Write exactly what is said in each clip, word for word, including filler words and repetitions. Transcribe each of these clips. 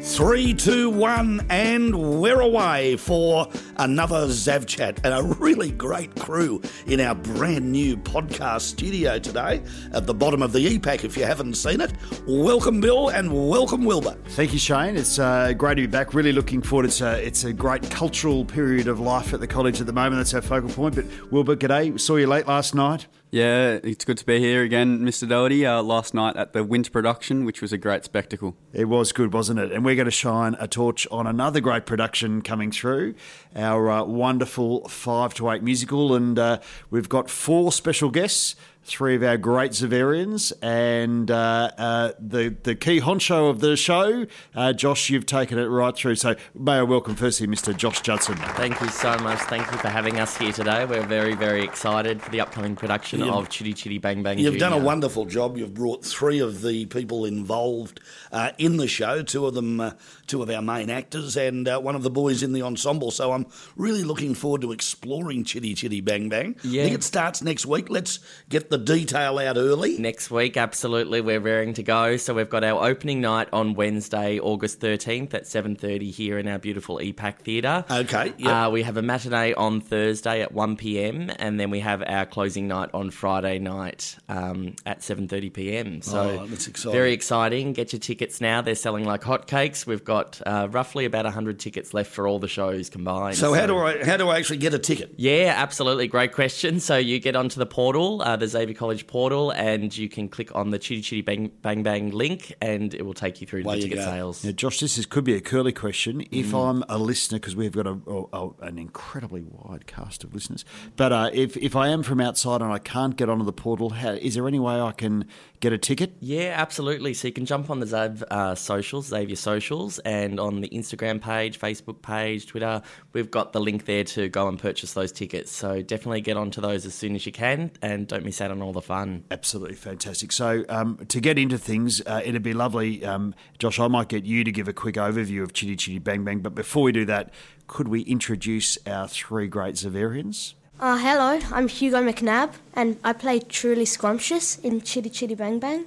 Three, two, one, and we're away for another Zav Chat and a really great crew in our brand new podcast studio today at the bottom of the E PAC. If you haven't seen it, welcome Bill and welcome Wilbur. Thank you, Shane. It's uh, great to be back. Really looking forward. It's a, it's a great cultural period of life at the college at the moment. That's our focal point. But Wilbur, g'day. Saw you late last night. Yeah, it's good to be here again, Mister Doherty, uh, last night at the Winter production, which was a great spectacle. It was good, wasn't it? And we're going to shine a torch on another great production coming through, our uh, wonderful five to eight musical. And uh, we've got four special guests, three of our great Zaverians, and uh, uh, the, the key honcho of the show. Uh, Josh, you've taken it right through. So may I welcome firstly Mister Josh Judson. Thank you so much. Thank you for having us here today. We're very, very excited for the upcoming production you've, of Chitty Chitty Bang Bang You've Junior done a wonderful job. You've brought three of the people involved uh, in the show, two of them, uh, two of our main actors, and uh, one of the boys in the ensemble. So I'm really looking forward to exploring Chitty Chitty Bang Bang. Yeah. I think it starts next week. Let's get the detail out early. Next week, absolutely. We're raring to go. So we've got our opening night on Wednesday, August thirteenth at seven thirty here in our beautiful E PAC Theatre. Okay, yep. Uh, we have a matinee on Thursday at one p.m. and then we have our closing night on Friday night um, at seven thirty p.m. So oh, that's exciting. Very exciting. Get your tickets now. They're selling like hotcakes. We've got uh, roughly about one hundred tickets left for all the shows combined. So, so how do I how do I actually get a ticket? Yeah, absolutely. Great question. So you get onto the portal, uh, the Xavier College portal, and you can click on the Chitty Chitty Bang Bang, Bang link and it will take you through to Way the ticket go. sales. Now, Josh, this is, could be a curly question. If mm. I'm a listener, because we've got a, a, a, an incredibly wide cast of listeners, but uh, if, if I am from outside and I can't get onto the portal, how, is there any way I can get a ticket? Yeah, absolutely. So you can jump on the Zav uh, socials, Xavier socials, and on the Instagram page, Facebook page, Twitter, we've got the link there to go and purchase those tickets. So definitely get onto those as soon as you can and don't miss out on all the fun. Absolutely fantastic. So um, to get into things, uh, it'd be lovely, um, Josh, I might get you to give a quick overview of Chitty Chitty Bang Bang, but before we do that, could we introduce our three great Zaverians? Uh, hello, I'm Hugo McNabb, and I play Truly Scrumptious in Chitty Chitty Bang Bang.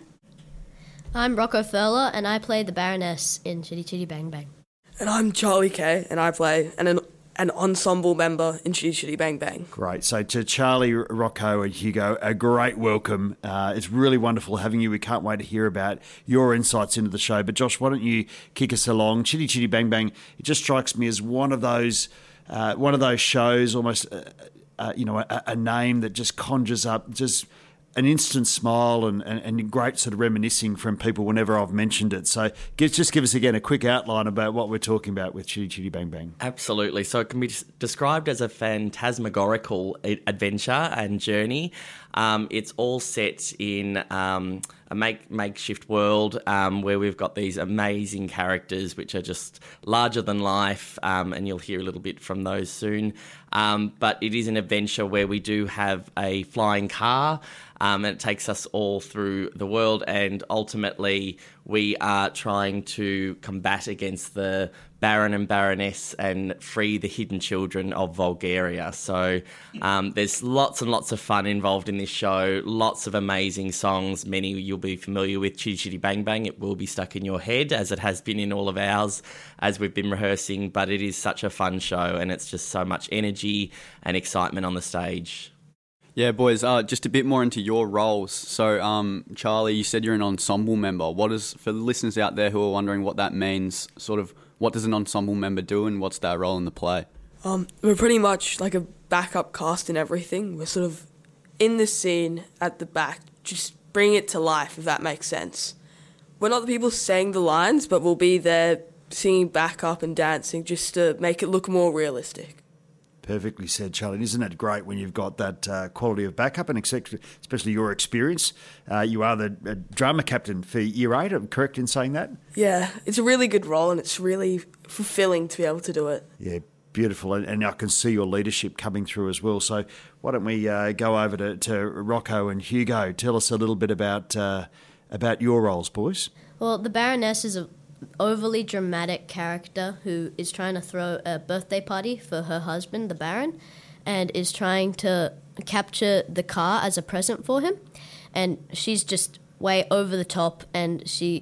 I'm Rocco Furler, and I play the Baroness in Chitty Chitty Bang Bang. And I'm Charlie Kay, and I play an, an ensemble member in Chitty Chitty Bang Bang. Great. So to Charlie, Rocco and Hugo, a great welcome. Uh, it's really wonderful having you. We can't wait to hear about your insights into the show. But Josh, why don't you kick us along? Chitty Chitty Bang Bang, it just strikes me as one of those, uh, one of those shows, almost... Uh, Uh, you know, a, a name that just conjures up just an instant smile and, and, and great sort of reminiscing from people whenever I've mentioned it. So give, just give us again a quick outline about what we're talking about with Chitty Chitty Bang Bang. Absolutely. So it can be described as a phantasmagorical adventure and journey. Um, it's all set in um, a make, makeshift world um, where we've got these amazing characters which are just larger than life, um, and you'll hear a little bit from those soon. Um, but it is an adventure where we do have a flying car, um, and it takes us all through the world, and ultimately we are trying to combat against the Baron and Baroness and free the hidden children of Vulgaria. So um, there's lots and lots of fun involved in this show, lots of amazing songs, many you'll be familiar with. Chitty Chitty Bang Bang, it will be stuck in your head, as it has been in all of ours as we've been rehearsing, but it is such a fun show and it's just so much energy and excitement on the stage. Yeah, boys, uh, just a bit more into your roles. So, um, Charlie, you said you're an ensemble member. What is, for the listeners out there who are wondering what that means, sort of, what does an ensemble member do and what's their role in the play? Um, we're pretty much like a backup cast in everything. We're sort of in the scene at the back, just bring it to life, if that makes sense. We're not the people saying the lines, but we'll be there singing backup and dancing just to make it look more realistic. Perfectly said, Charlie. Isn't it great when you've got that uh, quality of backup and especially your experience? Uh, you are the uh, drama captain for Year eight, I'm correct in saying that? Yeah, it's a really good role and it's really fulfilling to be able to do it. Yeah, beautiful. And, and I can see your leadership coming through as well. So why don't we uh, go over to, to Rocco and Hugo. Tell us a little bit about, uh, about your roles, boys. Well, the Baroness is a overly dramatic character who is trying to throw a birthday party for her husband, the Baron, and is trying to capture the car as a present for him. And she's just way over the top, and she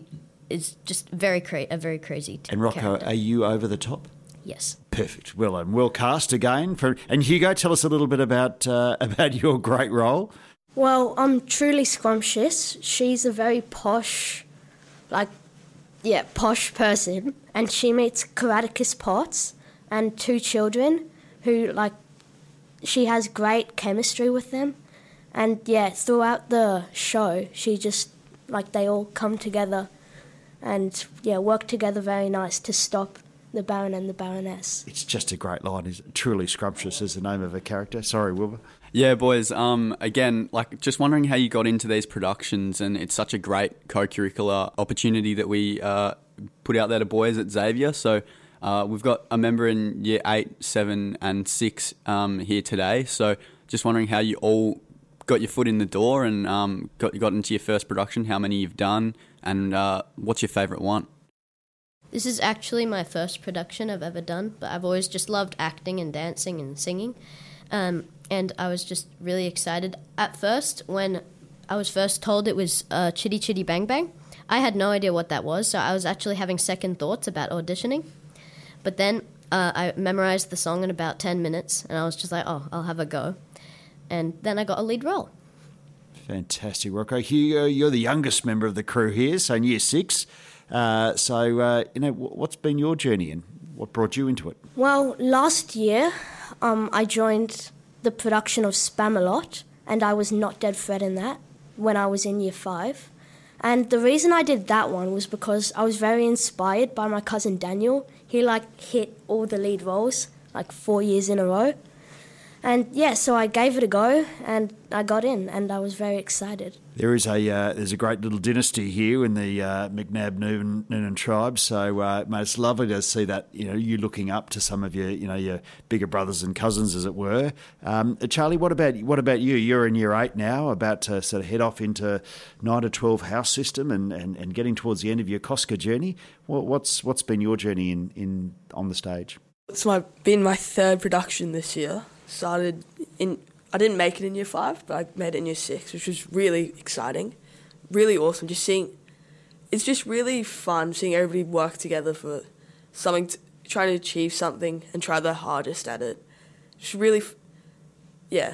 is just very cra- a very crazy t- And Rocco, character. are you over the top? Yes. Perfect. Well, and well cast again. For, and Hugo, tell us a little bit about uh, about your great role. Well, I'm Truly Scrumptious. She's a very posh, like, yeah, posh person. And she meets Karaticus Potts and two children who, like, she has great chemistry with them. And, yeah, throughout the show, she just, like, they all come together and, yeah, work together very nice to stop the Baron and the Baroness. It's just a great line. Is Truly Scrumptious is the name of a character. Sorry, Wilbur. Yeah, boys. Um, again, like just wondering how you got into these productions, and it's such a great co-curricular opportunity that we uh, put out there to boys at Xavier. So uh, we've got a member in year eight, seven, and six um, here today. So just wondering how you all got your foot in the door and um, got got into your first production. How many you've done, and uh, what's your favourite one? This is actually my first production I've ever done, but I've always just loved acting and dancing and singing. Um, and I was just really excited. At first, when I was first told it was uh, Chitty Chitty Bang Bang, I had no idea what that was, so I was actually having second thoughts about auditioning. But then uh, I memorized the song in about ten minutes, and I was just like, oh, I'll have a go. And then I got a lead role. Fantastic, Rocco. Hugo, you're the youngest member of the crew here, so in year six. Uh, so, uh, you know, what's been your journey and what brought you into it? Well, last year um, I joined the production of Spamalot, and I was Not Dead Fred in that when I was in year five. And the reason I did that one was because I was very inspired by my cousin Daniel. He, like, hit all the lead roles, like, four years in a row. And, yeah, so I gave it a go, and I got in, and I was very excited. There is a uh, there's a great little dynasty here in the uh, McNab Noonan, Noonan tribe. So, uh, mate, it's lovely to see that, you know, you looking up to some of your, you know, your bigger brothers and cousins, as it were. Um, Charlie, what about what about you? You're in year eight now, about to sort of head off into nine to twelve house system, and, and, and getting towards the end of your Costco journey. What, what's what's been your journey in, in on the stage? It's my been my third production this year. Started in, I didn't make it in year five, but I made it in year six, which was really exciting, really awesome. Just seeing, it's just really fun seeing everybody work together for something, to, trying to achieve something and try their hardest at it. Just really, yeah.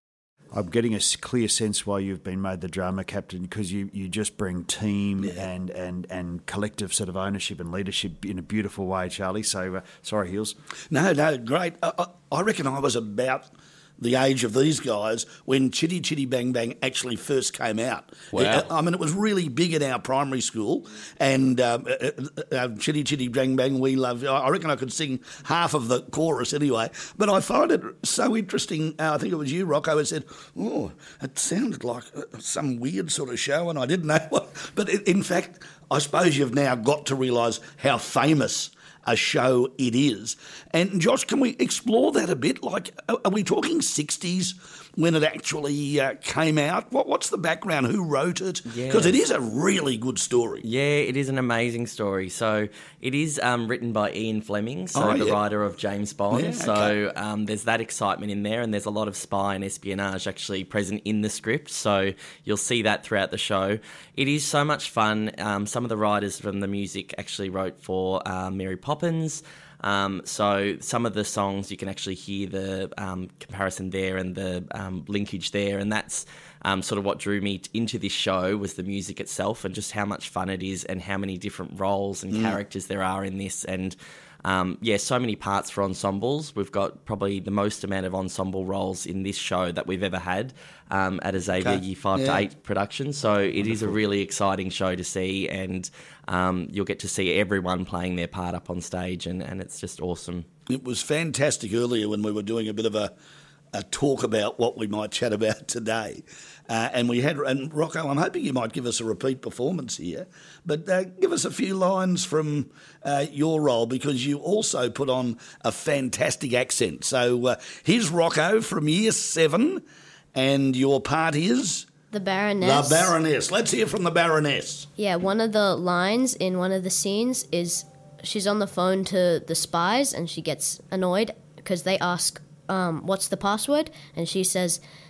I'm getting a clear sense why you've been made the drama captain, because you, you just bring team yeah. and, and, and collective sort of ownership and leadership in a beautiful way, Charlie. So, uh, sorry, Heels. No, no, great. I, I reckon I was about the age of these guys when Chitty Chitty Bang Bang actually first came out. Wow. I mean, it was really big in our primary school, and um, uh, uh, Chitty Chitty Bang Bang, we love. I reckon I could sing half of the chorus anyway. But I find it so interesting. Uh, I think it was you, Rocco, who said, "Oh, it sounded like some weird sort of show," and I didn't know what. But in fact, I suppose you've now got to realise how famous a show it is. And Josh, can we explore that a bit? Like, are we talking sixties when it actually uh, came out? What, what's the background? Who wrote it? Because Yeah. it is a really good story. Yeah, it is an amazing story. So it is um, written by Ian Fleming, so Oh, the yeah. writer of James Bond. Yeah, so okay. um, there's that excitement in there, and there's a lot of spy and espionage actually present in the script. So you'll see that throughout the show. It is so much fun. Um, some of the writers from the music actually wrote for uh, Mary Poppins. Um, so some of the songs you can actually hear the um, comparison there and the um, linkage there, and that's um, sort of what drew me t- into this show was the music itself and just how much fun it is and how many different roles and characters there are in this. And um, yeah, so many parts for ensembles. We've got probably the most amount of ensemble roles in this show that we've ever had um, at a Xavier Okay. Year five Yeah. to eight production. So it is a really exciting show to see, and um, you'll get to see everyone playing their part up on stage, and, and it's just awesome. It was fantastic earlier when we were doing a bit of a, a talk about what we might chat about today. Uh, and we had, and Rocco, I'm hoping you might give us a repeat performance here, but uh, give us a few lines from uh, your role, because you also put on a fantastic accent. So uh, here's Rocco from year seven, and your part is The Baroness. the Baroness. Let's hear from the Baroness. Yeah, one of the lines in one of the scenes is she's on the phone to the spies and she gets annoyed because they ask, um, what's the password? And she says,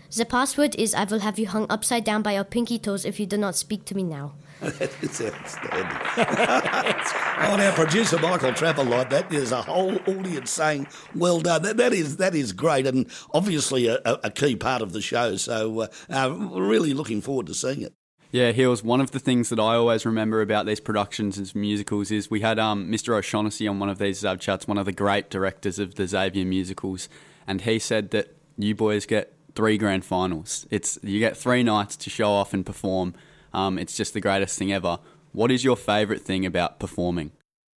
The password is I will have you hung upside down by your pinky toes if you do not speak to me now. It's outstanding. Oh, now producer Michael Trapper like that. There's a whole audience saying, "Well done." That, that is that is great, and obviously a, a key part of the show. So, uh, uh, really looking forward to seeing it. Yeah, Hills, one of the things that I always remember about these productions and musicals is we had um, Mister O'Shaughnessy on one of these Zav Chats, one of the great directors of the Xavier musicals, and he said that you boys get three grand finals. It's you get three nights to show off and perform. Um, it's just the greatest thing ever. What is your favourite thing about performing?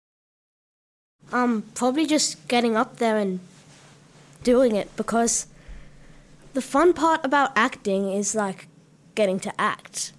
Um, probably just getting up there and doing it, because the fun part about acting is like getting to act.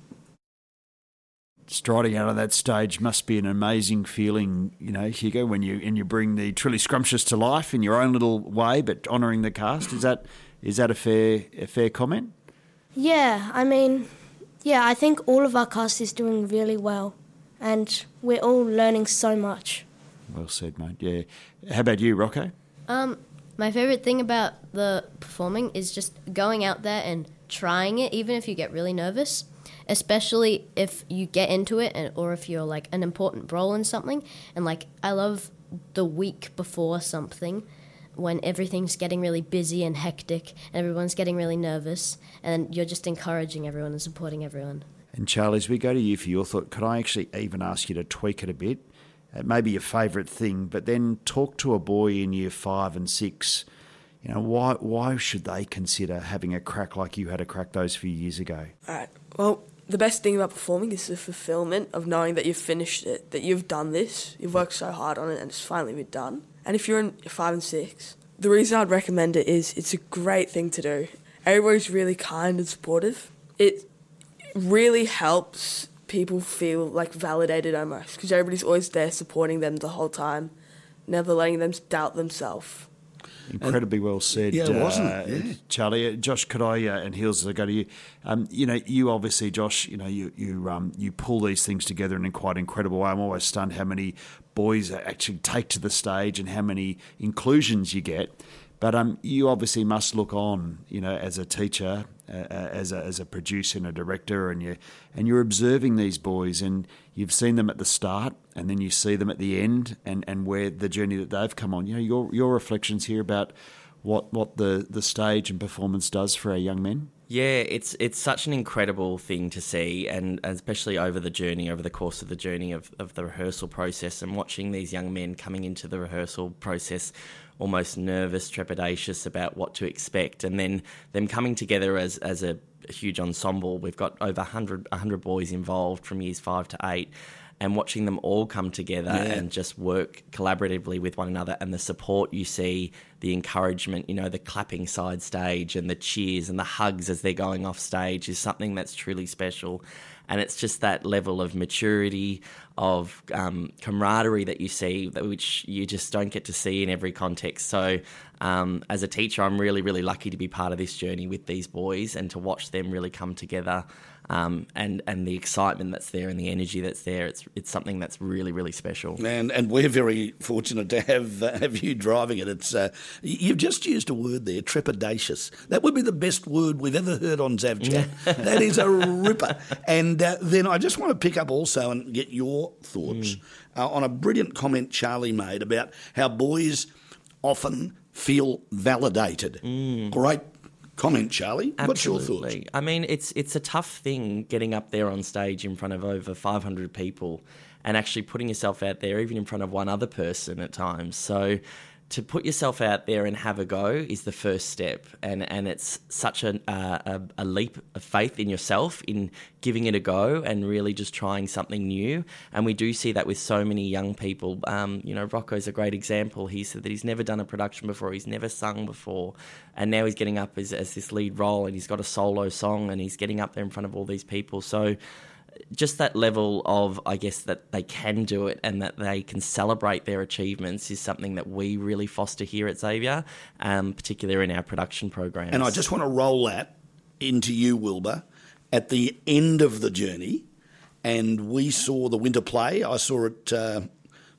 Striding out of that stage must be an amazing feeling, you know, Hugo, when you and you bring the Truly Scrumptious to life in your own little way, but honouring the cast. Is that is that a fair a fair comment? Yeah, I mean, yeah, I think all of our cast is doing really well, and we're all learning so much. Well said, mate. Yeah. How about you, Rocco? Um, my favourite thing about the performing is just going out there and trying it, even if you get really nervous, especially if you get into it and, or if you're like an important role in something. And like, I love the week before something when everything's getting really busy and hectic and everyone's getting really nervous, and you're just encouraging everyone and supporting everyone. And Charlie, as we go to you for your thought, could I actually even ask you to tweak it a bit? It may be your favourite thing, but then talk to a boy in year five and six. You know, why why should they consider having a crack like you had a crack those few years ago? All right. Well, the best thing about performing is the fulfillment of knowing that you've finished it, that you've done this, you've worked so hard on it, and it's finally been done. And if you're in five and six, the reason I'd recommend it is it's a great thing to do. Everybody's really kind and supportive. It really helps people feel like validated almost, because everybody's always there supporting them the whole time, never letting them doubt themselves. Incredibly well said. Yeah, it wasn't uh, it? Yeah. Charlie. Uh, Josh, could I, uh, and Heels, as I go to you, um, you know, you obviously, Josh, you know, you you um, you pull these things together in a quite incredible way. I'm always stunned how many boys actually take to the stage and how many inclusions you get. But um, you obviously must look on, you know, as a teacher, uh, as a as a producer and a director, and you and you're observing these boys, and you've seen them at the start, and then you see them at the end, and, and where the journey that they've come on. You know, your your reflections here about what what the, the stage and performance does for our young men. Yeah, it's it's such an incredible thing to see, and especially over the journey, over the course of the journey of, of the rehearsal process, and watching these young men coming into the rehearsal process almost nervous, trepidatious about what to expect, and then them coming together as as a, a huge ensemble. We've got over one hundred, one hundred boys involved from years five to eight, and watching them all come together yeah. and just work collaboratively with one another, and the support you see, the encouragement, you know, the clapping side stage and the cheers and the hugs as they're going off stage is something that's truly special. And it's just that level of maturity, of um, camaraderie that you see, that which you just don't get to see in every context. So um, as a teacher, I'm really, really lucky to be part of this journey with these boys and to watch them really come together. Um, and, and the excitement that's there and the energy that's there, it's it's something that's really, really special. And and we're very fortunate to have uh, have you driving it. It's uh, you've just used a word there, trepidatious. That would be the best word we've ever heard on ZavChat. That is a ripper. And uh, then I just want to pick up also and get your thoughts mm. uh, on a brilliant comment Charlie made about how boys often feel validated. Mm. Great comment, Charlie. Absolutely. What's your thoughts? I mean, it's it's a tough thing getting up there on stage in front of over five hundred people and actually putting yourself out there, even in front of one other person at times. So to put yourself out there and have a go is the first step, and, and it's such a, a, a leap of faith in yourself in giving it a go and really just trying something new. And we do see that with so many young people. Um, you know, Rocco's a great example. He said that he's never done a production before, he's never sung before, and now he's getting up as, as this lead role, and he's got a solo song, and he's getting up there in front of all these people. So just that level of, I guess, that they can do it and that they can celebrate their achievements is something that we really foster here at Xavier, um, particularly in our production programs. And I just want to roll that into you, Wilbur, at the end of the journey. And we saw the winter play. I saw it uh,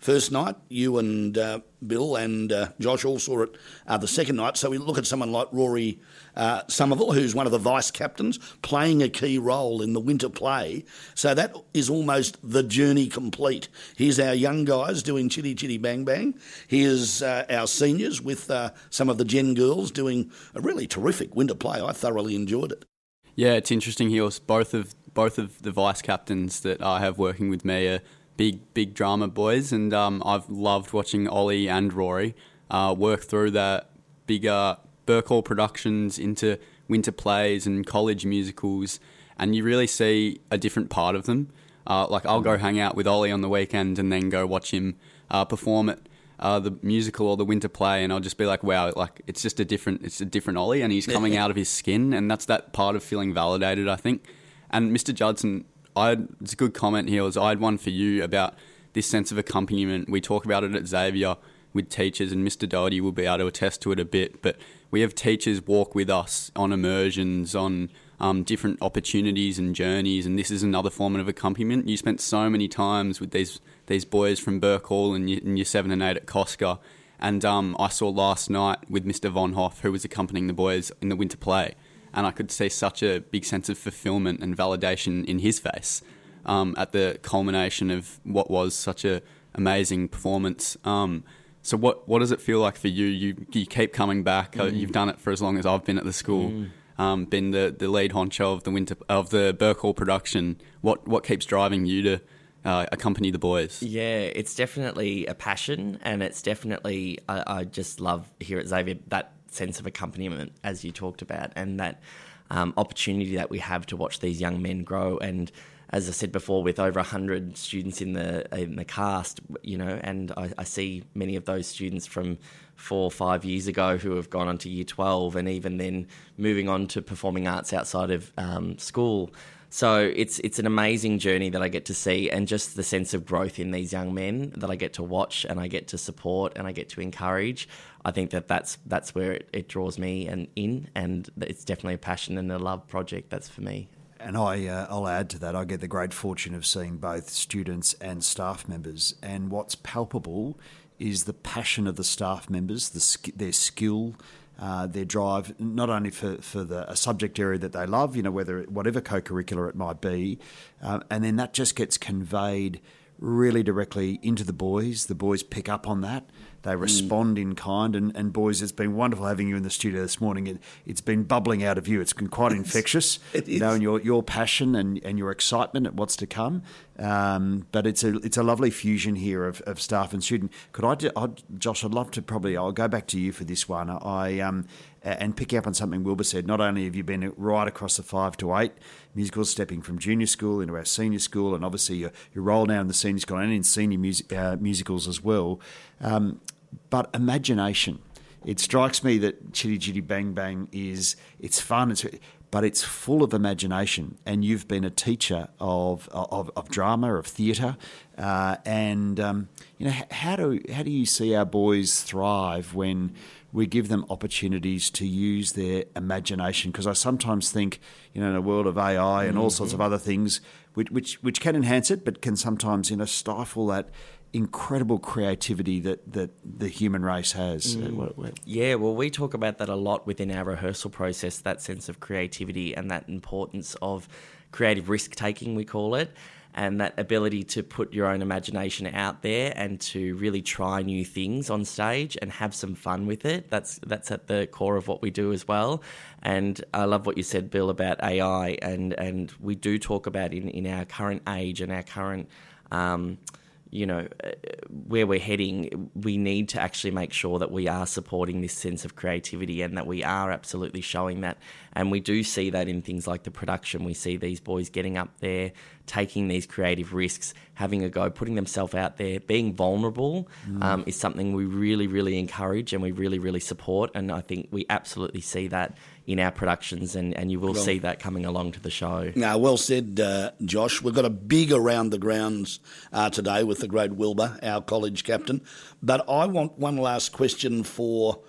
first night. You and uh, Bill and uh, Josh all saw it uh, the second night. So we look at someone like Rory uh, Somerville, who's one of the vice captains, playing a key role in the winter play. So that is almost the journey complete. Here's our young guys doing Chitty Chitty Bang Bang. Here's uh, our seniors with uh, some of the Gen girls doing a really terrific winter play. I thoroughly enjoyed it. Yeah, it's interesting. He was both of both of the vice captains that I have working with me are big, big drama boys, and um, I've loved watching Ollie and Rory uh, work through that bigger Burke Hall productions into winter plays and college musicals, and you really see a different part of them. Uh, like I'll go hang out with Ollie on the weekend and then go watch him uh, perform at uh, the musical or the winter play, and I'll just be like, wow, like it's just a different, it's a different Ollie, and he's coming out of his skin, and that's that part of feeling validated, I think. And Mister Judson, I it's a good comment here. Was I had one for you about this sense of accompaniment. We talk about it at Xavier with teachers, and Mister Doherty will be able to attest to it a bit. But we have teachers walk with us on immersions, on um, different opportunities and journeys, and this is another form of accompaniment. You spent so many times with these these boys from Burke Hall and year, in year seven and eight at Cosca, and um, I saw last night with Mister Von Hoff, who was accompanying the boys in the winter play. And I could see such a big sense of fulfillment and validation in his face um, at the culmination of what was such a amazing performance. Um, so what what does it feel like for you? You you keep coming back. Mm. You've done it for as long as I've been at the school. Mm. Um, been the, the lead honcho of the winter of the Burke Hall production. What what keeps driving you to uh, accompany the boys? Yeah, it's definitely a passion, and it's definitely I, I just love here at Xavier that sense of accompaniment, as you talked about, and that um, opportunity that we have to watch these young men grow. And as I said before, with over one hundred students in the in the cast, you know, and I, I see many of those students from four or five years ago who have gone on to year twelve, and even then moving on to performing arts outside of um, school. So it's it's an amazing journey that I get to see, and just the sense of growth in these young men that I get to watch and I get to support and I get to encourage. I think that that's, that's where it, it draws me and in, and it's definitely a passion and a love project. That's for me. And I, uh, I'll add to that, I get the great fortune of seeing both students and staff members, and what's palpable is the passion of the staff members, the their skill, Uh, their drive, not only for, for the a subject area that they love, you know, whether whatever co-curricular it might be, uh, and then that just gets conveyed really directly into the boys. The boys pick up on that. They respond mm. in kind. And, and boys, it's been wonderful having you in the studio this morning. It, it's been bubbling out of you. It's been quite infectious, it you know, and your your passion and, and your excitement at what's to come. Um, but it's a it's a lovely fusion here of, of staff and student. Could I, do, I'd, Josh? I'd love to probably. I'll go back to you for this one. I um and picking up on something Wilbur said. Not only have you been right across the five to eight musicals, stepping from junior school into our senior school, and obviously your your role now in the senior school and in senior music, uh, musicals as well. Um, but imagination. It strikes me that Chitty Chitty Bang Bang is it's fun. It's but it's full of imagination. And you've been a teacher of of, of drama, of theatre, uh, and um, you know how do how do you see our boys thrive when we give them opportunities to use their imagination? Because I sometimes think, you know, in a world of A I and all mm-hmm. sorts of other things, which, which which can enhance it, but can sometimes, you know, stifle that incredible creativity that, that the human race has. Mm. What, what? Yeah, well, we talk about that a lot within our rehearsal process, that sense of creativity and that importance of creative risk-taking, we call it, and that ability to put your own imagination out there and to really try new things on stage and have some fun with it. That's that's at the core of what we do as well. And I love what you said, Bill, about A I, and, and we do talk about in, in our current age and our current... Um, you know, where we're heading, we need to actually make sure that we are supporting this sense of creativity and that we are absolutely showing that. And we do see that in things like the production. We see these boys getting up there, taking these creative risks, having a go, putting themselves out there, being vulnerable mm. um, is something we really, really encourage and we really, really support. And I think we absolutely see that in our productions, and, and you will well, see that coming along to the show. Now, well said, uh, Josh. We've got a big around the grounds uh, today with the great Wilbur, our college captain. But I want one last question for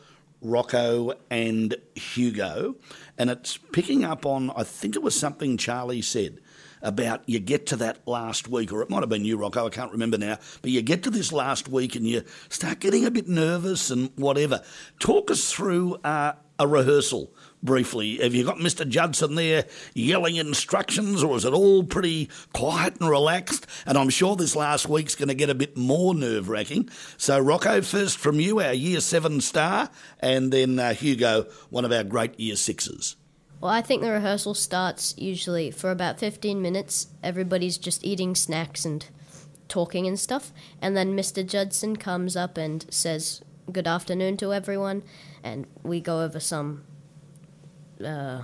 Rocco and Hugo, and it's picking up on, I think it was something Charlie said about you get to that last week, or it might have been you, Rocco, I can't remember now, but you get to this last week and you start getting a bit nervous and whatever. Talk us through uh, a rehearsal briefly. Have you got Mister Judson there yelling instructions, or is it all pretty quiet and relaxed? And I'm sure this last week's going to get a bit more nerve-wracking. So, Rocco, first from you, our Year seven star, and then uh, Hugo, one of our great Year sixes. Well, I think the rehearsal starts usually for about fifteen minutes. Everybody's just eating snacks and talking and stuff. And then Mister Judson comes up and says good afternoon to everyone. And we go over some uh,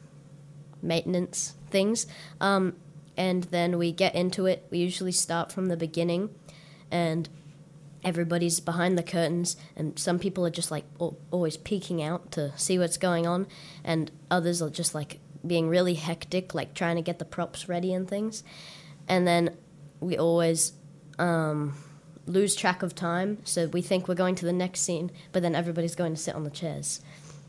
maintenance things. Um, and then we get into it. We usually start from the beginning. And everybody's behind the curtains, and some people are just like always peeking out to see what's going on, and others are just like being really hectic, like trying to get the props ready and things. And then we always um, lose track of time, so we think we're going to the next scene, but then everybody's going to sit on the chairs.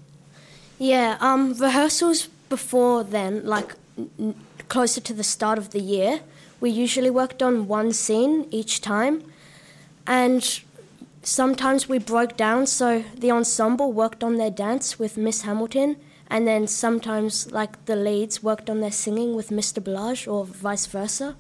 Yeah, um, rehearsals before then, like n- closer to the start of the year, we usually worked on one scene each time. And sometimes we broke down, so the ensemble worked on their dance with Miss Hamilton, and then sometimes, like, the leads worked on their singing with Mister Blage, or vice versa.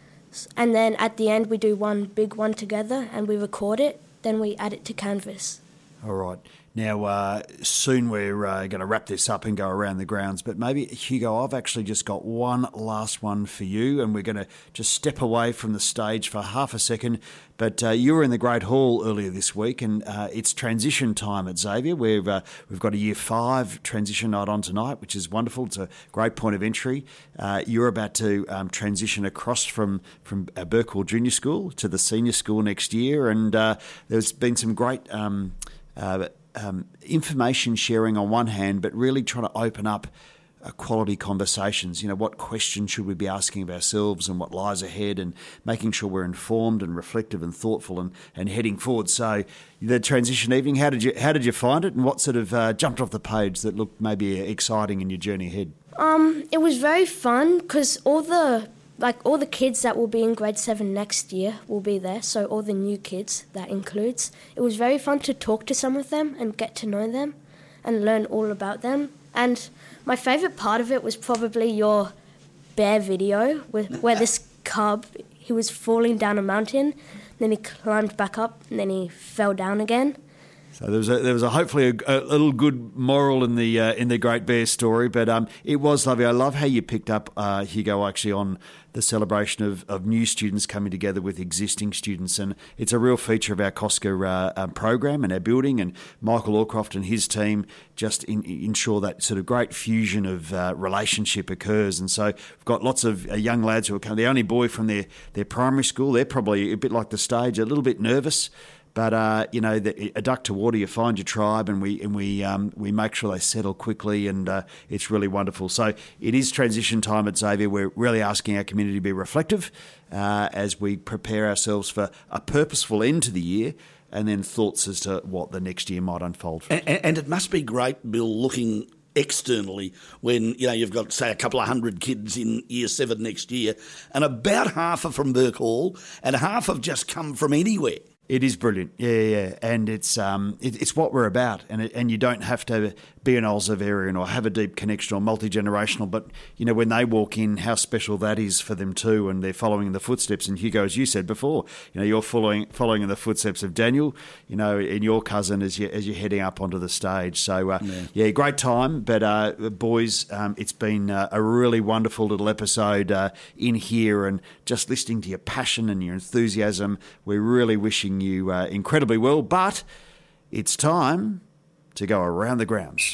And then at the end, we do one big one together, and we record it, then we add it to Canvas. All right. Now, uh, soon we're uh, going to wrap this up and go around the grounds, but maybe, Hugo, I've actually just got one last one for you, and we're going to just step away from the stage for half a second. But uh, you were in the Great Hall earlier this week, and uh, it's transition time at Xavier. We've, uh, we've got a Year five transition night on tonight, which is wonderful. It's a great point of entry. Uh, you're about to um, transition across from, from uh, Burke Hall Junior School to the Senior School next year, and uh, there's been some great Um, uh, Um, information sharing on one hand, but really trying to open up uh, quality conversations. You know, what questions should we be asking of ourselves and what lies ahead, and making sure we're informed and reflective and thoughtful and, and heading forward. So the transition evening, how did you how did you find it, and what sort of uh, jumped off the page that looked maybe exciting in your journey ahead? Um, it was very fun because all the like all the kids that will be in grade seven next year will be there, so all the new kids, that includes. It was very fun to talk to some of them and get to know them and learn all about them. And my favourite part of it was probably your bear video with, where this cub, he was falling down a mountain, then he climbed back up and then he fell down again. So there was a, there was a hopefully a, a little good moral in the uh, in the Great Bear story, but um, it was lovely. I love how you picked up, uh, Hugo, actually on the celebration of, of new students coming together with existing students, and it's a real feature of our COSCA uh, um, program and our building. And Michael Orcroft and his team just in, ensure that sort of great fusion of uh, relationship occurs. And so we've got lots of uh, young lads who are coming. The only boy from their their primary school, they're probably a bit like the stage, a little bit nervous. But uh, you know, the, a duck to water, you find your tribe, and we and we um, we make sure they settle quickly, and uh, it's really wonderful. So it is transition time at Xavier. We're really asking our community to be reflective uh, as we prepare ourselves for a purposeful end to the year, and then thoughts as to what the next year might unfold. And, and it must be great, Bill, looking externally when, you know, you've got, say, a couple of hundred kids in Year seven next year, and about half are from Burke Hall and half have just come from anywhere. It is brilliant, yeah, yeah, and it's um, it, it's what we're about, and it, and you don't have to be an Olsavarian or have a deep connection or multi-generational, but, you know, when they walk in, how special that is for them too, and they're following in the footsteps. And Hugo, as you said before, you know, you're following following in the footsteps of Daniel, you know, and your cousin as you as you're heading up onto the stage. So uh, yeah. yeah, great time, but uh, boys, um, it's been uh, a really wonderful little episode uh, in here, and just listening to your passion and your enthusiasm. We're really wishing you uh, incredibly well, but it's time to go around the grounds.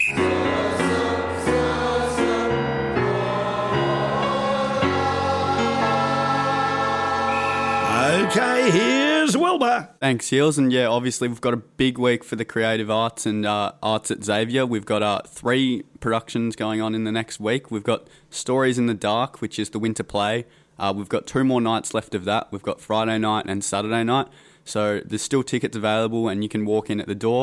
Okay, here's Wilbur. Thanks, Heels. And yeah, obviously we've got a big week for the creative arts and uh, arts at Xavier. We've got uh, three productions going on in the next week. We've got Stories in the Dark, which is the winter play. Uh, we've got two more nights left of that. We've got Friday night and Saturday night. So there's still tickets available and you can walk in at the door.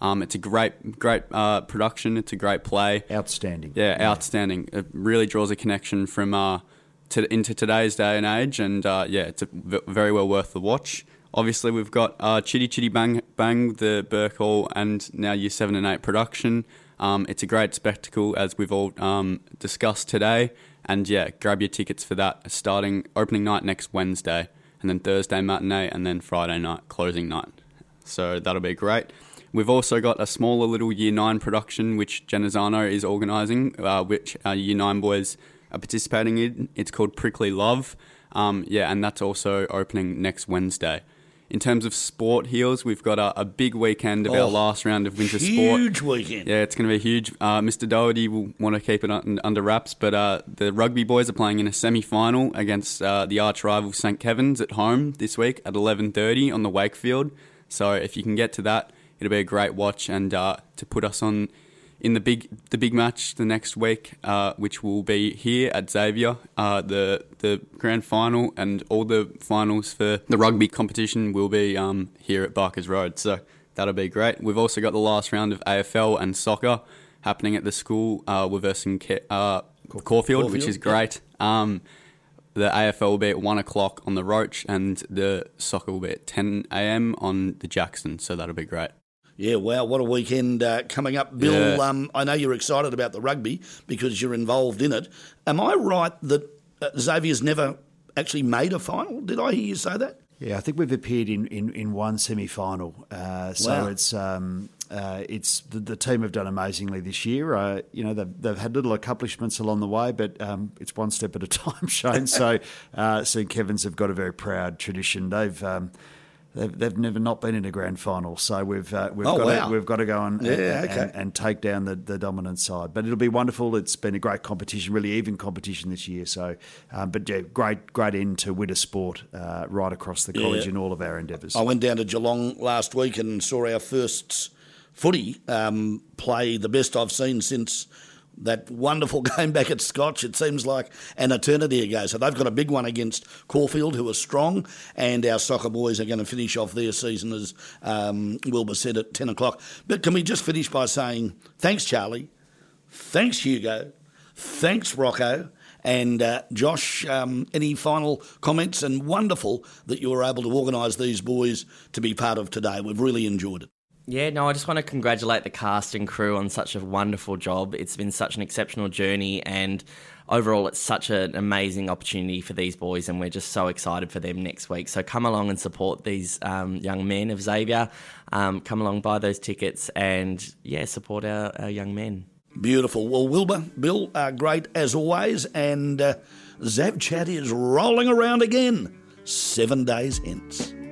Um, it's a great, great uh, production. It's a great play. Outstanding. Yeah, outstanding. It really draws a connection from uh, to, into today's day and age, and uh, yeah, it's a v- very well worth the watch. Obviously, we've got uh, Chitty Chitty Bang Bang, the Burke Hall, and now Year seven and eight production. Um, it's a great spectacle, as we've all um, discussed today. And yeah, grab your tickets for that, starting opening night next Wednesday, and then Thursday matinee, and then Friday night closing night. So that'll be great. We've also got a smaller little Year nine production, which Genazzano is organising, uh, which our Year nine boys are participating in. It's called Prickly Love. Um, yeah, and that's also opening next Wednesday. In terms of sport heels, we've got a, a big weekend of Oh, our last round of winter huge sport. Huge weekend. Yeah, it's going to be huge. Uh, Mister Doherty will want to keep it un- under wraps, but uh, the rugby boys are playing in a semi-final against uh, the arch rival St Kevin's at home this week at eleven thirty on the Wakefield. So if you can get to that, it'll be a great watch, and uh, to put us on in the big the big match the next week, uh, which will be here at Xavier, uh, the the grand final, and all the finals for the rugby competition will be um, here at Barkers Road. So that'll be great. We've also got the last round of A F L and soccer happening at the school. Uh, we're versing Ke- uh, Caulfield, Caulfield, which is yeah. great. Um, the A F L will be at one o'clock on the Roach, and the soccer will be at ten a.m. on the Jackson. So that'll be great. Yeah, wow, what a weekend uh, coming up. Bill, Yeah. um, I know you're excited about the rugby because you're involved in it. Am I right that uh, Xavier's never actually made a final? Did I hear you say that? Yeah, I think we've appeared in, in, in one semi-final. Uh, so Wow. it's um, uh, it's the, the team have done amazingly this year. Uh, you know, they've, they've had little accomplishments along the way, but um, it's one step at a time, Shane. So uh, Saint Kevin's have got a very proud tradition. They've um, They've, they've never not been in a grand final, so we've uh, we've Oh, got wow. to, we've got to go and, Yeah, and, okay. and, and take down the, the dominant side. But it'll be wonderful. It's been a great competition, really even competition this year. So, um, but yeah, great great end to winter sport uh, right across the college Yeah. in all of our endeavours. I went down to Geelong last week and saw our first footy um, play, the best I've seen since that wonderful game back at Scotch. It seems like an eternity ago. So they've got a big one against Caulfield, who are strong, and our soccer boys are going to finish off their season, as um, Wilbur said, at ten o'clock. But can we just finish by saying thanks, Charlie, thanks, Hugo, thanks, Rocco, and uh, Josh, um, any final comments? And wonderful that you were able to organise these boys to be part of today. We've really enjoyed it. Yeah, no, I just want to congratulate the cast and crew on such a wonderful job. It's been such an exceptional journey, and overall it's such an amazing opportunity for these boys, and we're just so excited for them next week. So come along and support these um, young men of Xavier. Um, come along, buy those tickets, and, yeah, support our, our young men. Beautiful. Well, Wilbur, Bill, uh, great as always, and uh, Zav Chat is rolling around again seven days hence.